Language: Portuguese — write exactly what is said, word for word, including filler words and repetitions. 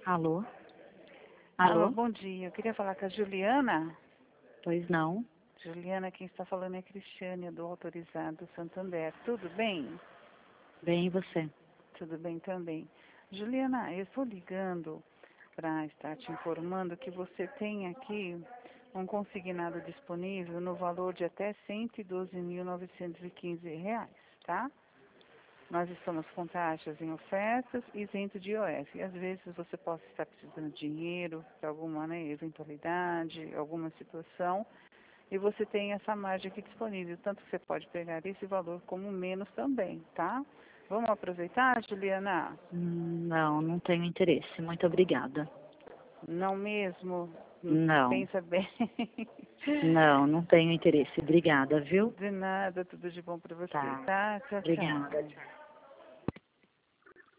Alô? Alô, Alô? bom dia. Eu queria falar com a Juliana. Pois não? Juliana, quem está falando é a Cristiane, do Autorizado Santander. Tudo bem? Bem, e você? Tudo bem também. Juliana, eu estou ligando para estar te informando que você tem aqui um consignado disponível no valor de até cento e doze mil novecentos e quinze reais, tá? Nós estamos com taxas em ofertas e isento de I O F. E às vezes você possa estar precisando de dinheiro para alguma, né, eventualidade, alguma situação, e você tem essa margem aqui disponível. Tanto que você pode pegar esse valor como menos também, tá? Vamos aproveitar, Juliana? Hum, Não, não tenho interesse. Muito obrigada. Não mesmo? Hum, Não, Pensa bem. não, não tenho interesse. Obrigada, viu? De nada, tudo de bom para você, Tá. tá? Tchau, Obrigada. tchau. Tchau.